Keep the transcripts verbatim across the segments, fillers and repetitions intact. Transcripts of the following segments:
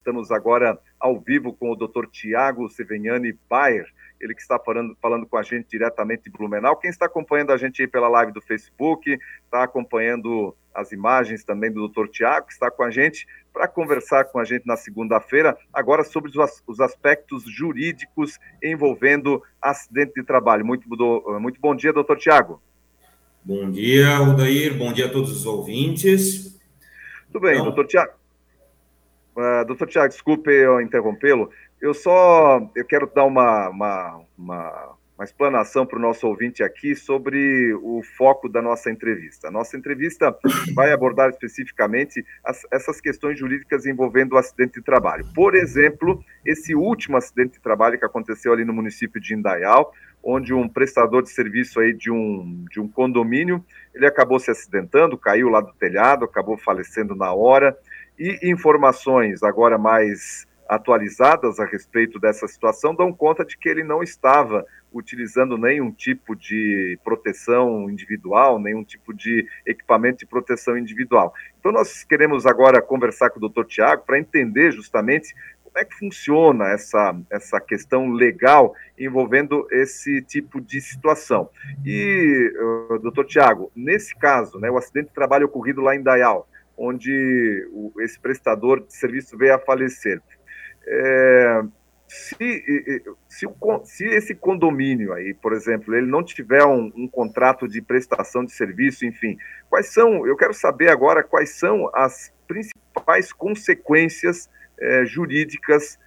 estamos agora ao vivo com o doutor Tiago Seveniani Bayer, ele que está falando, falando com a gente diretamente de Blumenau. Quem está acompanhando a gente aí pela live do Facebook, está acompanhando as imagens também do doutor Tiago, que está com a gente para conversar com a gente na segunda-feira, agora sobre os, os aspectos jurídicos envolvendo acidente de trabalho. Muito, muito bom dia, doutor Tiago. Bom dia, Odair. Bom dia a todos os ouvintes. Tudo bem, então... doutor Tiago. Uh, doutor Tiago, desculpe eu interrompê-lo. Eu só eu quero dar uma, uma, uma, uma explanação para o nosso ouvinte aqui sobre o foco da nossa entrevista. A nossa entrevista vai abordar especificamente as, essas questões jurídicas envolvendo o acidente de trabalho. Por exemplo, esse último acidente de trabalho que aconteceu ali no município de Indaial, onde um prestador de serviço aí de um, de um condomínio, ele acabou se acidentando, caiu lá do telhado, acabou falecendo na hora, e informações agora mais atualizadas a respeito dessa situação dão conta de que ele não estava utilizando nenhum tipo de proteção individual, nenhum tipo de equipamento de proteção individual. Então nós queremos agora conversar com o doutor Tiago para entender justamente como é que funciona essa, essa questão legal envolvendo esse tipo de situação. E, uh, doutor Tiago, nesse caso, né, o acidente de trabalho ocorrido lá em Indaial, onde o, esse prestador de serviço veio a falecer, É, se, se, o, se esse condomínio aí, por exemplo, ele não tiver um, um contrato de prestação de serviço, enfim, quais são, eu quero saber agora quais são as principais consequências é, jurídicas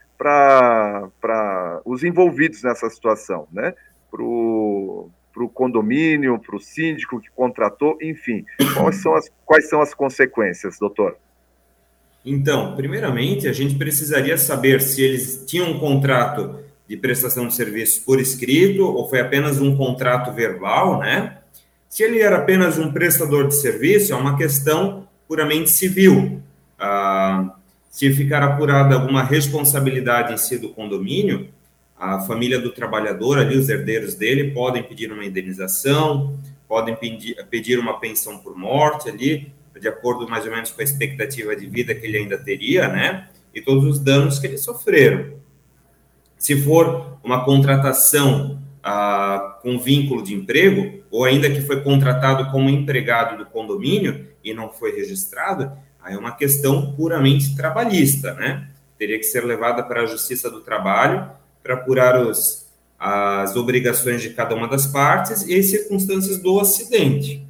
para os envolvidos nessa situação, né? Para o condomínio, para o síndico que contratou, enfim, quais são as, quais são as consequências, doutor? Então, primeiramente, a gente precisaria saber se eles tinham um contrato de prestação de serviço por escrito ou foi apenas um contrato verbal, né? Se ele era apenas um prestador de serviço, é uma questão puramente civil. Ah, se ficar apurada alguma responsabilidade em si do condomínio, a família do trabalhador, ali, os herdeiros dele, podem pedir uma indenização, podem pedir, pedir uma pensão por morte ali, de acordo mais ou menos com a expectativa de vida que ele ainda teria, né? E todos os danos que eles sofreram. Se for uma contratação ah, com vínculo de emprego, ou ainda que foi contratado como empregado do condomínio e não foi registrado, aí é uma questão puramente trabalhista, né? Teria que ser levada para a Justiça do Trabalho para apurar os, as obrigações de cada uma das partes e as circunstâncias do acidente.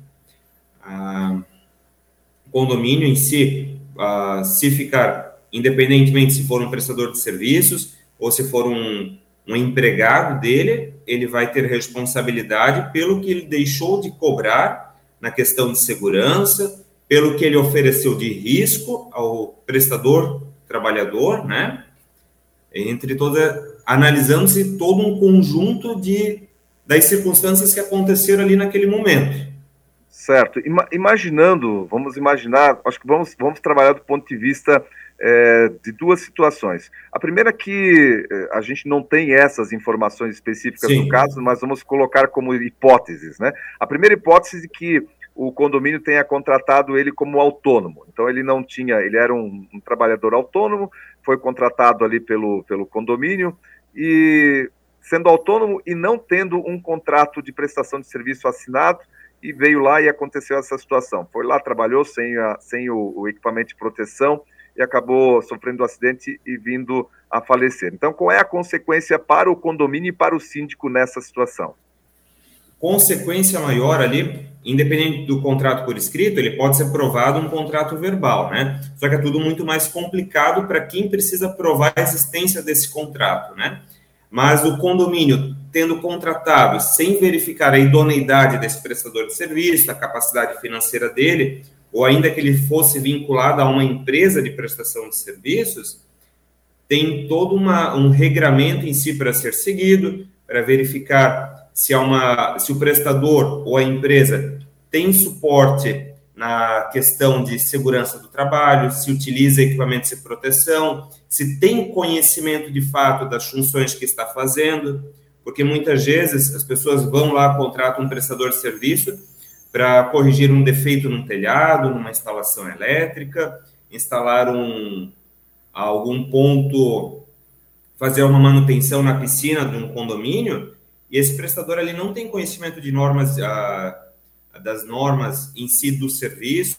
Ah, condomínio em si, uh, se ficar, independentemente se for um prestador de serviços ou se for um, um empregado dele, ele vai ter responsabilidade pelo que ele deixou de cobrar na questão de segurança, pelo que ele ofereceu de risco ao prestador trabalhador, né? Entre toda, analisando-se todo um conjunto de, das circunstâncias que aconteceram ali naquele momento. Certo. Imaginando, vamos imaginar, acho que vamos, vamos trabalhar do ponto de vista é, de duas situações. A primeira é que a gente não tem essas informações específicas Sim. do caso, mas vamos colocar como hipóteses, né? A primeira hipótese é que o condomínio tenha contratado ele como autônomo. Então ele não tinha, ele era um, um trabalhador autônomo, foi contratado ali pelo, pelo condomínio e sendo autônomo e não tendo um contrato de prestação de serviço assinado, e veio lá e aconteceu essa situação. Foi lá, trabalhou sem, a, sem o, o equipamento de proteção e acabou sofrendo um acidente e vindo a falecer. Então, qual é a consequência para o condomínio e para o síndico nessa situação? Consequência maior ali, independente do contrato por escrito, ele pode ser provado um contrato verbal, né? Só que é tudo muito mais complicado para quem precisa provar a existência desse contrato, né? Mas o condomínio, tendo contratado sem verificar a idoneidade desse prestador de serviço, a capacidade financeira dele, ou ainda que ele fosse vinculado a uma empresa de prestação de serviços, tem todo uma, um regramento em si para ser seguido, para verificar se, há uma, se o prestador ou a empresa tem suporte na questão de segurança do trabalho, se utiliza equipamentos de proteção, se tem conhecimento de fato das funções que está fazendo, porque muitas vezes as pessoas vão lá, contratam um prestador de serviço para corrigir um defeito num telhado, numa instalação elétrica, instalar um, a algum ponto fazer uma manutenção na piscina de um condomínio, e esse prestador ali não tem conhecimento de normas, ah, das normas em si do serviço,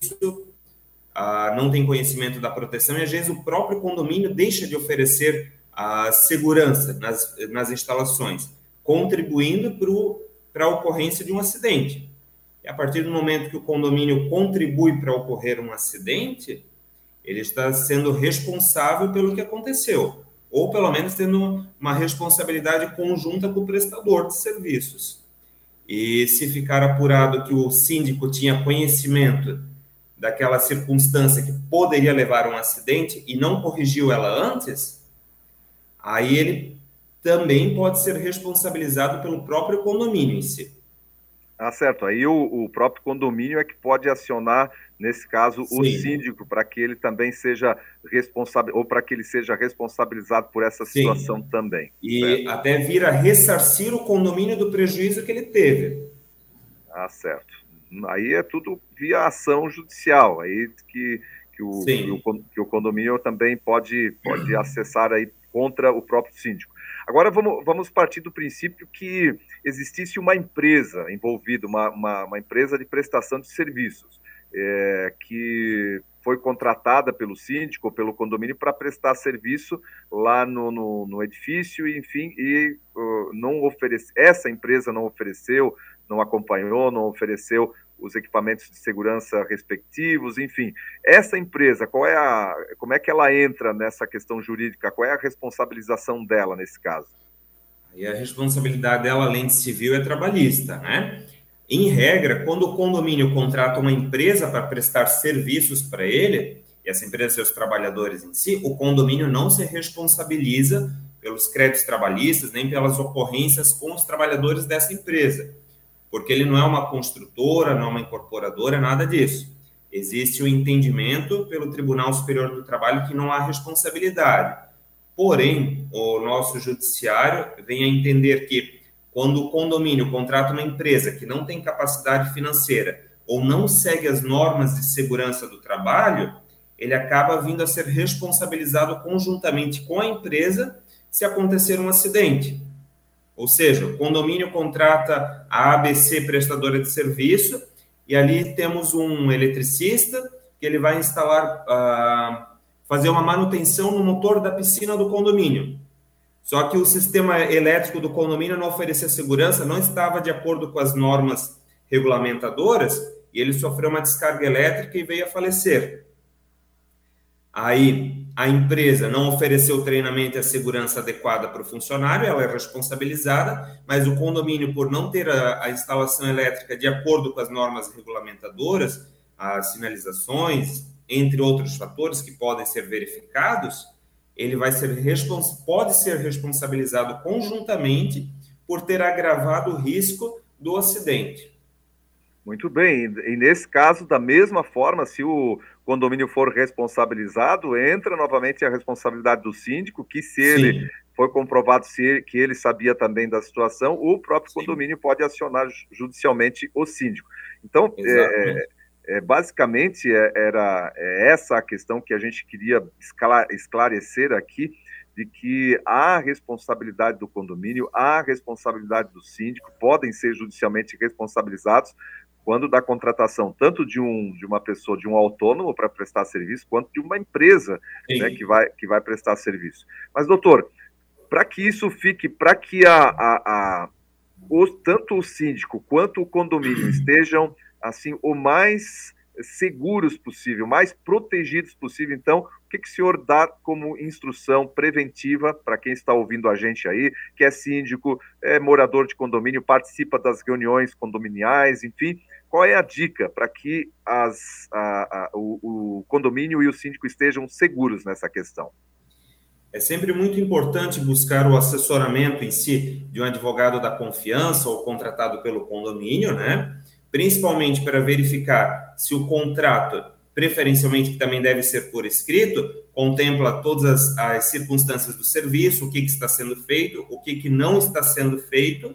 ah, não tem conhecimento da proteção, e às vezes o próprio condomínio deixa de oferecer a segurança nas, nas instalações, contribuindo para a ocorrência de um acidente. E a partir do momento que o condomínio contribui para ocorrer um acidente, ele está sendo responsável pelo que aconteceu, ou pelo menos tendo uma responsabilidade conjunta com o prestador de serviços. E se ficar apurado que o síndico tinha conhecimento daquela circunstância que poderia levar a um acidente e não corrigiu ela antes, aí ele também pode ser responsabilizado pelo próprio condomínio em si. Ah, certo. Aí o, o próprio condomínio é que pode acionar, nesse caso, Sim. o síndico, para que ele também seja responsável, ou para que ele seja responsabilizado por essa situação Sim. também. E certo? Até vir a ressarcir o condomínio do prejuízo que ele teve. Ah, certo. Aí é tudo via ação judicial, aí que, que, o, que, o, que o condomínio também pode, pode acessar aí contra o próprio síndico. Agora vamos, vamos partir do princípio que existisse uma empresa envolvida, uma, uma, uma empresa de prestação de serviços, é, que foi contratada pelo síndico ou pelo condomínio para prestar serviço lá no, no, no edifício, enfim, e uh, não oferece, essa empresa não ofereceu, não acompanhou, não ofereceu os equipamentos de segurança respectivos, enfim. Essa empresa, qual é a, como é que ela entra nessa questão jurídica? Qual é a responsabilização dela nesse caso? E a responsabilidade dela, além de civil, é trabalhista, né? Em regra, quando o condomínio contrata uma empresa para prestar serviços para ele, e essa empresa e seus trabalhadores em si, o condomínio não se responsabiliza pelos créditos trabalhistas, nem pelas ocorrências com os trabalhadores dessa empresa, porque ele não é uma construtora, não é uma incorporadora, nada disso. Existe o entendimento pelo Tribunal Superior do Trabalho que não há responsabilidade. Porém, o nosso judiciário vem a entender que quando o condomínio contrata uma empresa que não tem capacidade financeira ou não segue as normas de segurança do trabalho, ele acaba vindo a ser responsabilizado conjuntamente com a empresa se acontecer um acidente. Ou seja, o condomínio contrata a A B C prestadora de serviço e ali temos um eletricista que ele vai instalar, uh, fazer uma manutenção no motor da piscina do condomínio. Só que o sistema elétrico do condomínio não oferecia segurança, não estava de acordo com as normas regulamentadoras e ele sofreu uma descarga elétrica e veio a falecer. Aí a empresa não ofereceu treinamento e a segurança adequada para o funcionário, ela é responsabilizada, mas o condomínio, por não ter a, a instalação elétrica de acordo com as normas regulamentadoras, as sinalizações, entre outros fatores que podem ser verificados, ele vai ser respons- pode ser responsabilizado conjuntamente por ter agravado o risco do acidente. Muito bem, e nesse caso, da mesma forma, se o condomínio for responsabilizado, entra novamente a responsabilidade do síndico, que se Sim. ele foi comprovado se ele, que ele sabia também da situação, o próprio Sim. condomínio pode acionar judicialmente o síndico. Então, é, é, basicamente, é, era é essa a questão que a gente queria esclarecer aqui, de que há responsabilidade do condomínio, há responsabilidade do síndico, podem ser judicialmente responsabilizados quando da contratação tanto de, um, de uma pessoa, de um autônomo para prestar serviço, quanto de uma empresa, né, que, vai, que vai prestar serviço. Mas, doutor, para que isso fique, para que a, a, a, os, tanto o síndico quanto o condomínio estejam assim, o mais seguros possível, mais protegidos possível, então, o que, que o senhor dá como instrução preventiva para quem está ouvindo a gente aí, que é síndico, é morador de condomínio, participa das reuniões condominiais, enfim, qual é a dica para que as, a, a, o, o condomínio e o síndico estejam seguros nessa questão? É sempre muito importante buscar o assessoramento em si de um advogado da confiança ou contratado pelo condomínio, né? Principalmente para verificar se o contrato, preferencialmente que também deve ser por escrito, contempla todas as, as circunstâncias do serviço, o que, que está sendo feito, o que, que não está sendo feito,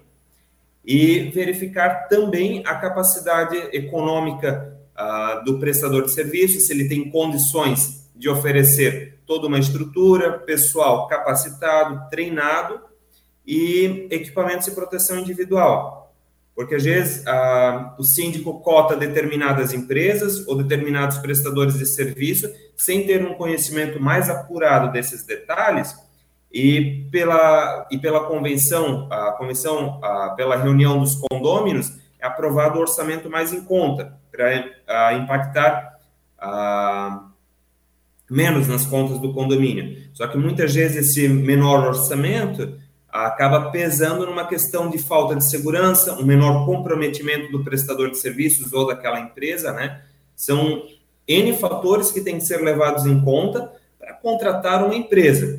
e verificar também a capacidade econômica uh, do prestador de serviço, se ele tem condições de oferecer toda uma estrutura, pessoal capacitado, treinado e equipamentos de proteção individual. Porque, às vezes, a, o síndico cota determinadas empresas ou determinados prestadores de serviço sem ter um conhecimento mais apurado desses detalhes e pela, e pela convenção, a convenção a, pela reunião dos condôminos, é aprovado o orçamento mais em conta para impactar a, menos nas contas do condomínio. Só que, muitas vezes, esse menor orçamento acaba pesando numa questão de falta de segurança, um menor comprometimento do prestador de serviços ou daquela empresa, né? São N fatores que têm que ser levados em conta para contratar uma empresa.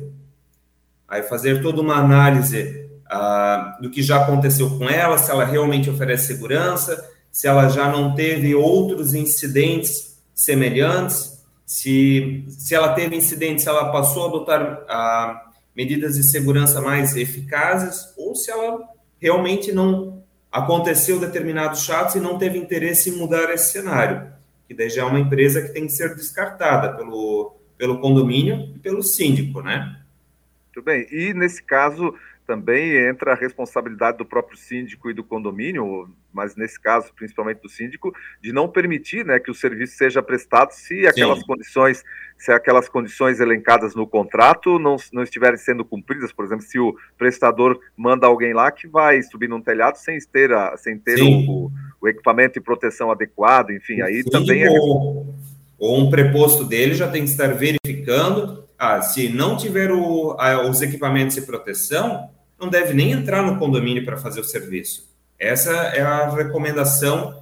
Aí fazer toda uma análise ah, do que já aconteceu com ela, se ela realmente oferece segurança, se ela já não teve outros incidentes semelhantes, se, se ela teve incidentes, se ela passou a adotar ah, medidas de segurança mais eficazes, ou se ela realmente não aconteceu determinados fatos e não teve interesse em mudar esse cenário, que daí já é uma empresa que tem que ser descartada pelo, pelo condomínio e pelo síndico, né? Muito bem, e nesse caso também entra a responsabilidade do próprio síndico e do condomínio, mas nesse caso principalmente do síndico, de não permitir, né, que o serviço seja prestado se aquelas Sim. condições, se aquelas condições elencadas no contrato não, não estiverem sendo cumpridas. Por exemplo, se o prestador manda alguém lá que vai subir num telhado sem ter, a, sem ter o, o equipamento de proteção adequado, enfim, aí Sim, também é... Ou, ou um preposto dele já tem que estar verificando, ah, se não tiver o, a, os equipamentos de proteção, não deve nem entrar no condomínio para fazer o serviço. Essa é a recomendação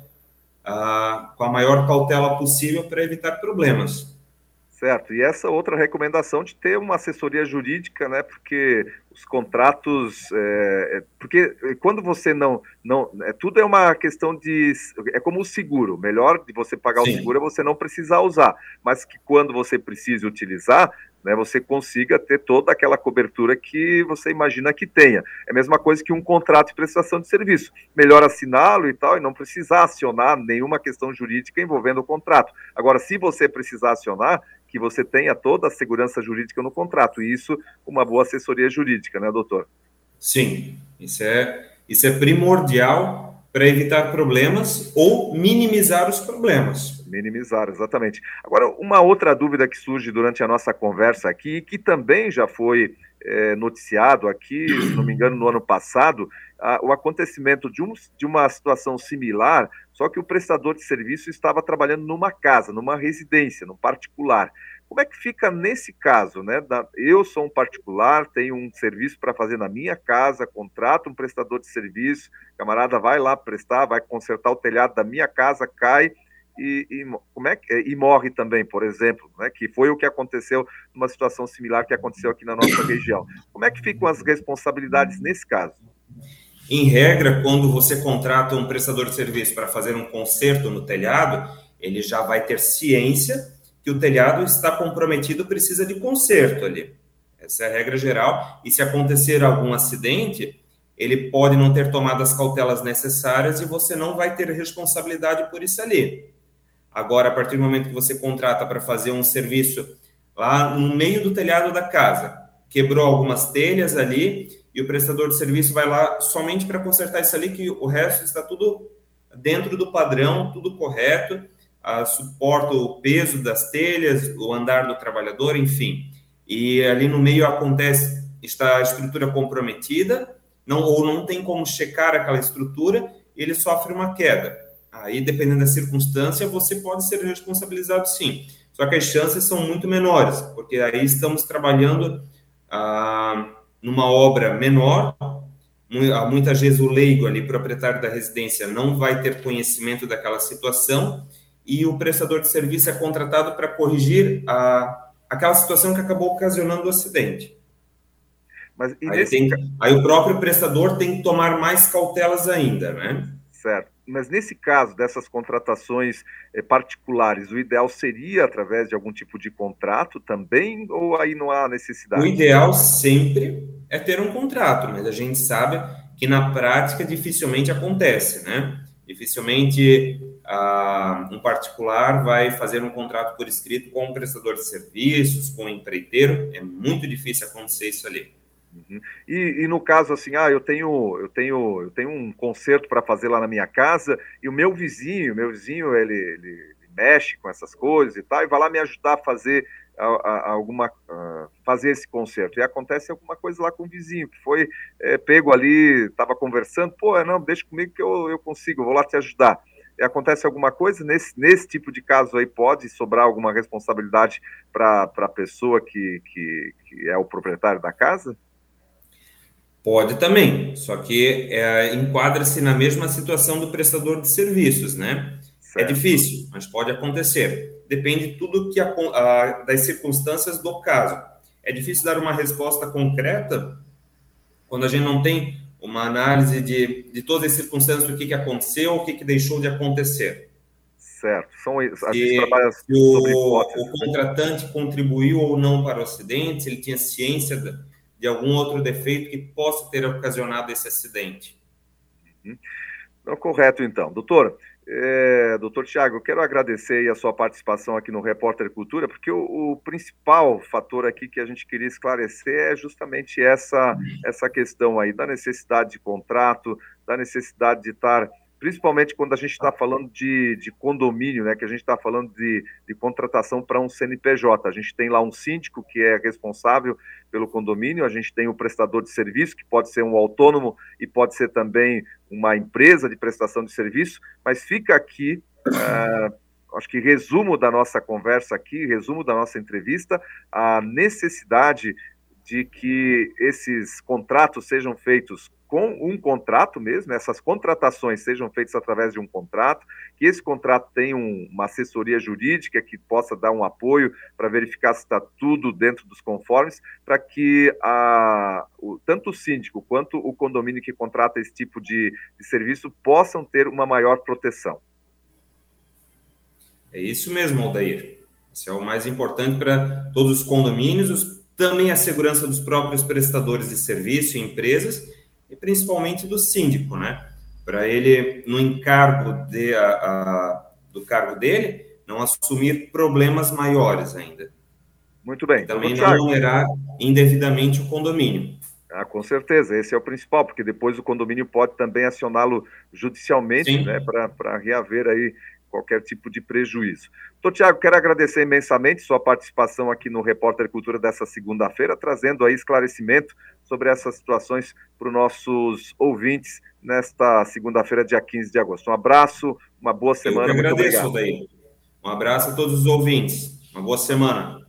ah, com a maior cautela possível para evitar problemas. Certo, e essa outra recomendação de ter uma assessoria jurídica, né, porque os contratos, é, porque quando você não, não é, tudo é uma questão de, é como o seguro, melhor de você pagar Sim. o seguro é você não precisar usar, mas que quando você precise utilizar, né, você consiga ter toda aquela cobertura que você imagina que tenha. É a mesma coisa que um contrato de prestação de serviço. Melhor assiná-lo e tal, e não precisar acionar nenhuma questão jurídica envolvendo o contrato. Agora, se você precisar acionar, que você tenha toda a segurança jurídica no contrato, e isso uma boa assessoria jurídica, né, doutor? Sim, isso é, isso é primordial para evitar problemas ou minimizar os problemas. Minimizar, exatamente. Agora, uma outra dúvida que surge durante a nossa conversa aqui, que também já foi é, noticiado aqui, se não me engano, no ano passado, a, o acontecimento de, um, de uma situação similar, só que o prestador de serviço estava trabalhando numa casa, numa residência, num particular. Como é que fica nesse caso, né? Da, eu sou um particular, tenho um serviço para fazer na minha casa, contrato um prestador de serviço, camarada vai lá prestar, vai consertar o telhado da minha casa, cai e, e, como é que, e morre também, por exemplo, né? Que foi o que aconteceu numa situação similar que aconteceu aqui na nossa região. Como é que ficam as responsabilidades nesse caso? Em regra, quando você contrata um prestador de serviço para fazer um conserto no telhado, ele já vai ter ciência que o telhado está comprometido, precisa de conserto ali. Essa é a regra geral. E se acontecer algum acidente, ele pode não ter tomado as cautelas necessárias e você não vai ter responsabilidade por isso ali. Agora, a partir do momento que você contrata para fazer um serviço lá no meio do telhado da casa, quebrou algumas telhas ali e o prestador de serviço vai lá somente para consertar isso ali, que o resto está tudo dentro do padrão, tudo correto, a, suporta o peso das telhas, o andar do trabalhador, enfim. E ali no meio acontece, está a estrutura comprometida, não, ou não tem como checar aquela estrutura, ele sofre uma queda. Aí, dependendo da circunstância, você pode ser responsabilizado sim. Só que as chances são muito menores, porque aí estamos trabalhando ah, numa obra menor, muitas vezes o leigo ali, proprietário da residência, não vai ter conhecimento daquela situação e o prestador de serviço é contratado para corrigir a, aquela situação que acabou ocasionando o acidente. Mas, e aí, nesse... tem, aí o próprio prestador tem que tomar mais cautelas ainda, né? Certo. Mas nesse caso dessas contratações eh, particulares, o ideal seria através de algum tipo de contrato também, ou aí não há necessidade? O ideal sempre é ter um contrato, mas a gente sabe que na prática dificilmente acontece, né? Dificilmente ah, um particular vai fazer um contrato por escrito com um prestador de serviços, com um empreiteiro. É muito difícil acontecer isso ali. Uhum. E, e no caso assim, ah, eu tenho, eu tenho, eu tenho um concerto para fazer lá na minha casa e o meu vizinho, meu vizinho, ele, ele, ele mexe com essas coisas e tal, e vai lá me ajudar a fazer a, a, alguma, a fazer esse concerto. E acontece alguma coisa lá com o vizinho que foi é, pego ali, estava conversando, pô, não, deixa comigo que eu, eu consigo, eu vou lá te ajudar. E acontece alguma coisa nesse, nesse tipo de caso aí, pode sobrar alguma responsabilidade para a pessoa que, que, que é o proprietário da casa? Pode também, só que é, enquadra-se na mesma situação do prestador de serviços, né? É Certo. difícil, mas pode acontecer. Depende tudo que a, a, das circunstâncias do caso. É difícil dar uma resposta concreta quando a gente não tem uma análise de, de todas as circunstâncias do que, que aconteceu, o que, que deixou de acontecer. Certo. São, a gente Se, trabalha se sobre o, hipóteses, o né? contratante contribuiu ou não para o acidente, se ele tinha ciência de, de algum outro defeito que possa ter ocasionado esse acidente. Uhum. Não, correto, então. Doutor, é, doutor Tiago, eu quero agradecer a sua participação aqui no Repórter Cultura, porque o, o principal fator aqui que a gente queria esclarecer é justamente essa, essa questão aí da necessidade de contrato, da necessidade de estar, principalmente quando a gente está falando de, de condomínio, né, que a gente está falando de, de contratação para um C N P J. A gente tem lá um síndico que é responsável pelo condomínio, a gente tem o prestador de serviço, que pode ser um autônomo e pode ser também uma empresa de prestação de serviço, mas fica aqui, uh, acho que resumo da nossa conversa aqui, resumo da nossa entrevista, a necessidade de que esses contratos sejam feitos com um contrato mesmo, essas contratações sejam feitas através de um contrato, que esse contrato tenha um, uma assessoria jurídica que possa dar um apoio para verificar se está tudo dentro dos conformes, para que a, o, tanto o síndico quanto o condomínio que contrata esse tipo de, de serviço possam ter uma maior proteção. É isso mesmo, Aldair. Isso é o mais importante para todos os condomínios, os, também a segurança dos próprios prestadores de serviço e empresas, e principalmente do síndico, né? Para ele, no encargo de, a, a, do cargo dele, não assumir problemas maiores ainda. Muito bem. E também não onerar indevidamente o condomínio. Ah, com certeza, esse é o principal, porque depois o condomínio pode também acioná-lo judicialmente, né, para reaver aí qualquer tipo de prejuízo. Doutor Tiago, quero agradecer imensamente sua participação aqui no Repórter Cultura dessa segunda-feira, trazendo aí esclarecimento sobre essas situações para os nossos ouvintes nesta segunda-feira, dia quinze de agosto. Um abraço, uma boa semana, Eu que agradeço, muito obrigado. Aldair. Um abraço a todos os ouvintes. Uma boa semana.